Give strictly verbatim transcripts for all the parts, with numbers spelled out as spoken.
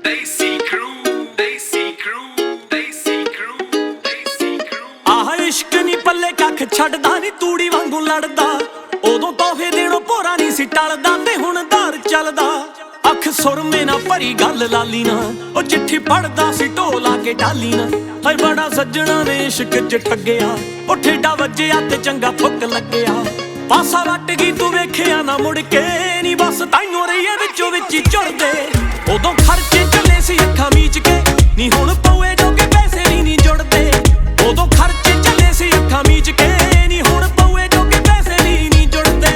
Desi crew, Desi crew, Desi crew, Desi crew। ਆਹ ਇਸ਼ਕ ਨੀ ਪੱਲੇ ਕੱਖ ਛੱਡਦਾ ਨੀ ਤੂੜੀ ਵਾਂਗੂ ਲੜਦਾ। ਉਦੋਂ ਤੋਹਫੇ ਦੇਣੋਂ ਭੋਰਾ ਨਹੀਂ ਸੀ ਟਲਦਾ ਤੇ ਹੁਣ ਧਾਰ ਚੱਲਦਾ। ਅੱਖ ਸੁਰਮੇ ਨਾ ਭਰੀ ਗੱਲ ਲਾਲੀ ਨਾ, ਉਹ ਚਿੱਠੀ ਪੜਦਾ ਸੀ ਢੋਲਾ ਕੇ ਡਾਲੀ ਨਾ। ਹਰ ਬੜਾ ਸੱਜਣਾ ਨੇ ਇਸ਼ਕ ਚ ਠੱਗਿਆ, ਉਹ ਠੇਡਾ ਵੱਜਿਆ ਤੇ ਚੰਗਾ ਫੁੱਕ ਲੱਗਿਆ। ਪਾਸਾ ਵੱਟ ਗਈ ਤੂੰ ਵੇਖਿਆ ਨਾ ਮੁੜ ਕੇ ਨੀ, ਬਸ ਤਾਈਓ ਰਹੀਏ ਵਿੱਚੋਂ ਵਿੱਚ ਹੀ ਝੁਰਦੇ। ਉਦੋਂ ਖਰਚੇ ਚੱਲੇ ਸੀ ਅੱਖਾਂ ਮੀਚ ਕੇ, ਨੀ ਹੁਣ ਪਊਏ ਜੋਗੇ ਪੈਸੇ ਵੀ ਨਹੀਂ ਜੁੜਦੇ। ਉਦੋਂ ਖਰਚੇ ਚੱਲੇ ਸੀ ਅੱਖਾਂ ਮੀਚ ਕੇ, ਨੀ ਹੁਣ ਪਊਏ ਜੋਗੇ ਪੈਸੇ ਵੀ ਨਹੀਂ ਜੁੜਦੇ।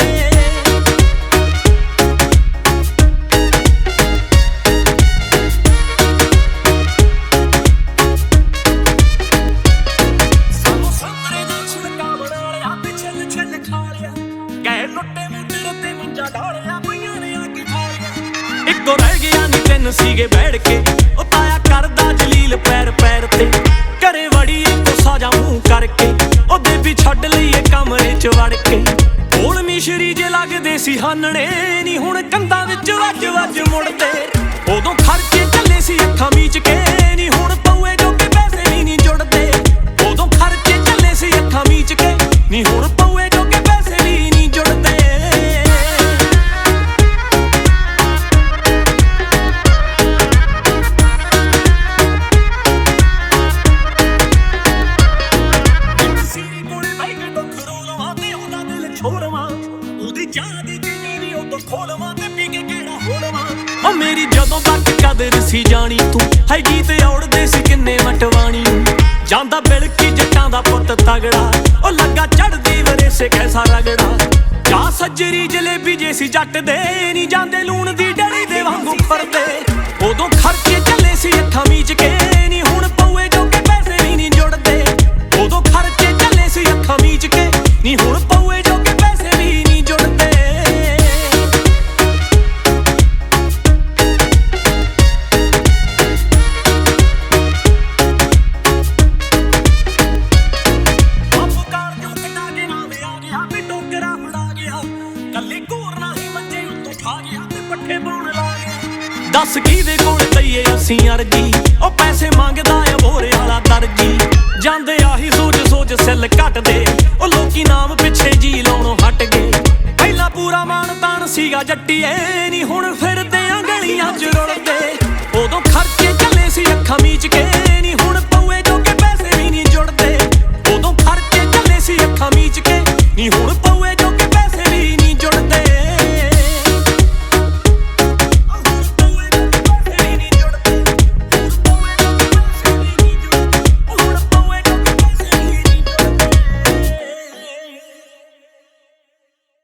ਸਾਨੂੰ ਸੰਤਰੇ ਦਾ ਛਿੜਕਾ ਬਣਾ ਲਿਆ ਤੇ ਛਿੱਲ ਛਿੱਲ ਖਾ ਲਿਆ। ਗਏ ਲੁੱਟੇ ਮੁੰਡੇ ਤੇ ਮੰਜਾ ਢਾਲਿਆ, ਪਈਆਂ ਨੇ ਆ ਕੇ ਠਾਲਿਆ। ਇੱਕੋ ਰਹਿ ਗਿਆ ਨੀ ਤਿੰਨ ਸੀਗੇ ਬੈਠ ਕੇ, ਉਹ ਤਾਇਆ ਕਰਦਾ ਜਲੀਲ ਪੈਰ ਪੈਰ ਤੇ। ਘਰੇ ਵੜੀ ਇੱਕੋ ਸਾਜਾ ਮੂੰਹ ਕਰਕੇ, ਉਹ ਬੇਬੀ ਛੱਡ ਲਈਏ ਕਮਰੇ ਚ ਵੜ ਕੇ। ਕੋਲ ਮਿਸ਼ਰੀ ਜੇ ਲੱਗਦੇ ਸੀ ਹਾਨਣੇ, ਨੀ ਹੁਣ ਕੰਧਾਂ ਵਿੱਚ ਵੱਜ ਵੱਜ ਮੁੜਦੇ। ਉਦੋਂ ਖਰਚੇ ਚੱਲੇ ਸੀ ਅੱਖਾਂ ਮੀਚ ਕੇ, ਨੀ ਹੁਣ ਪਊਏ ਜੋਗੇ ਪੈਸੇ ਵੀ ਨਹੀਂ ਜੁੜਦੇ। ਉਦੋਂ ਖਰਚੇ ਚੱਲੇ ਸੀ ਅੱਖਾਂ ਮੀਚ ਕੇ, ਨੀ ਹੁਣ ਪਊਏ ਜੋਗੇ ਪੈਸੇ ਵੀ ਨਹੀਂ ਜੁੜਦੇ। ਉਹ ਮੇਰੀ ਜਦੋਂ ਤੱਕ ਕਦਰ ਸੀ ਜਾਣੀ ਤੂੰ, ਹੈ ਗੀਤ ਔੜਦੇ ਸੀ ਕਿੰਨੇ ਮਟਵਾਣੀ। ਜਾਂਦਾ ਬਿਲਕੀ ਜੱਟਾਂ ਦਾ ਪੁੱਤ ਤਗੜਾ, ਉਹ ਲੱਗਾ ਚੜਦੀ ਵਰੇਸੇ ਕੈਸਾ ਰਗੜਾ। ਜਾ ਸੱਜਰੀ ਜਲੇਬੀ ਜੇ ਸੀ ਜੱਟ ਦੇ, ਨੀ ਜਾਂਦੇ ਲੂਣ ਦੀ ਡਲੀ ਦੇ ਵਾਂਗੂ ਫਰਦੇ। ਉਦੋਂ ਖਰਚੇ ਚੱਲੇ ਸੀ ਅੱਖਾਂ ਮੀਚ ਕੇ, ਨੀ ਹੁਣ ਪਊਏ ਜੋਗੇ ਪੈਸੇ ਵੀ ਨਹੀਂ ਜੁੜਦੇ। ਉਦੋਂ ਖਰਚੇ ਚੱਲੇ ਸੀ ਅੱਖਾਂ ਮੀਚ ਕੇ, ਨੀ ਹੁਣ ਪਊਏ ਜੋਗੇ ਪੈਸੇ ਵੀ ਨਹੀਂ ਜੁੜਦੇ। ਦੱਸ ਕਿਹਦੇ ਕੋਲ ਦਈਏ ਅਸੀਂ ਅਰਜੀ, ਉਹ ਪੈਸੇ ਮੰਗਦਾ ਆ ਬੋਰੇ ਵਾਲਾ ਦਰਜੀ। ਜਾਂਦੇ ਆਹੀ ਸੋਚ ਸੋਚ ਸਿੱਲ ਘਟਦੇ, ਉਹ ਲੋਕੀ ਨਾਮ ਪਿੱਛੇ ਜੀ ਲਾਉਣੋਂ ਹਟ ਗਏ। ਪਹਿਲਾਂ ਪੂਰਾ ਮਾਣ ਤਾਣ ਸੀਗਾ ਜੱਟੀਏ, ਨੀ ਹੁਣ ਫਿਰਦੇ ਆ ਗਲੀਆਂ ਚ ਰੁਲਦੇ। ਉਦੋਂ ਖਰਚੇ ਚੱਲੇ ਸੀ ਅੱਖਾਂ ਮੀਚ ਕੇ, ਨੀ